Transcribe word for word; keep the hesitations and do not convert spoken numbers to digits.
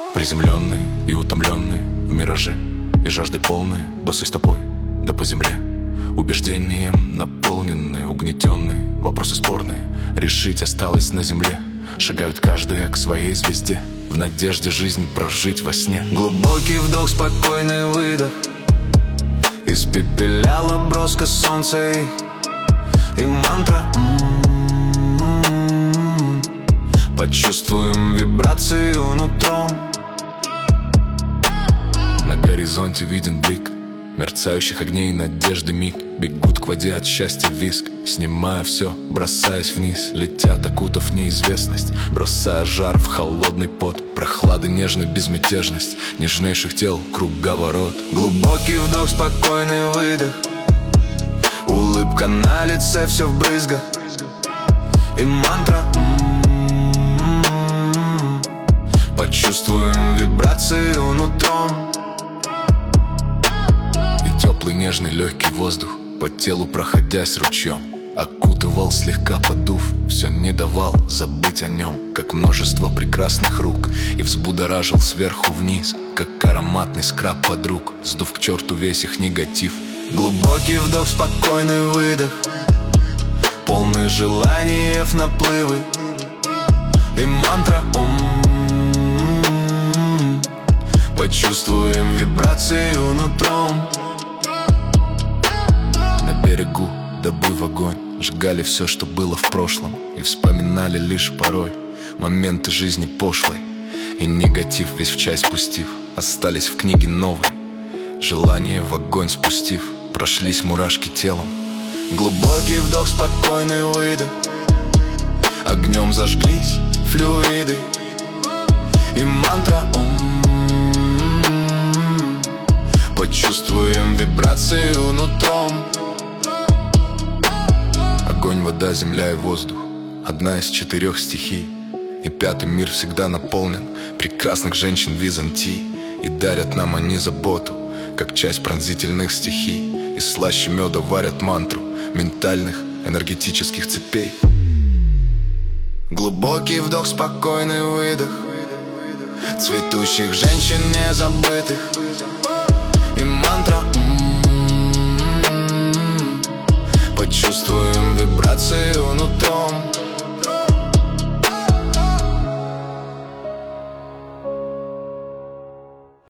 Приземленный и утомленный в мираже, и жажды полные, босой стопой, да по земле. Убеждением наполненные, угнетенные, вопросы спорные решить осталось на земле. Шагают каждая к своей звезде, в надежде жизнь прожить во сне. Глубокий вдох, спокойный выдох, испепеляло броско солнца и, и мантра. М-м-м-м. Почувствуем вибрацию нутром. На горизонте виден блик мерцающих огней надежды миг. Бегут к воде от счастья виск, снимая все, бросаясь вниз. Летят, окутав неизвестность, бросая жар в холодный пот. Прохлады нежной безмятежность нежнейших тел, круговорот. Глубокий вдох, спокойный выдох, улыбка на лице, все в брызгах и мантра. М-м-м. Почувствуем вибрацию нутром. Теплый, нежный, легкий воздух по телу проходясь ручьем окутывал, слегка подув, все не давал забыть о нем. Как множество прекрасных рук, и взбудоражил сверху вниз, как ароматный скраб подруг, сдув к черту весь их негатив. Глубокий вдох, спокойный выдох, полный желаний наплывы и мантра. М-м-м. Почувствуем вибрацию нутром. На берегу, добыв огонь, сжигали все, что было в прошлом, и вспоминали лишь порой моменты жизни пошлой. И негатив весь в чай спустив, остались в книге новой. Желание в огонь спустив, прошлись мурашки телом. Глубокий вдох, спокойный выдох, огнем зажглись флюиды и мантра. М-м-м. Почувствуем вибрацию нутром. Огонь, вода, земля и воздух, одна из четырех стихий. И пятый мир всегда наполнен прекрасных женщин Византии. И дарят нам они заботу, как часть пронзительных стихий. И слаще меда варят мантру ментальных энергетических цепей. Глубокий вдох, спокойный выдох, цветущих женщин незабытых и мантра. М-м-м. Почувствуем вибрацию нутром.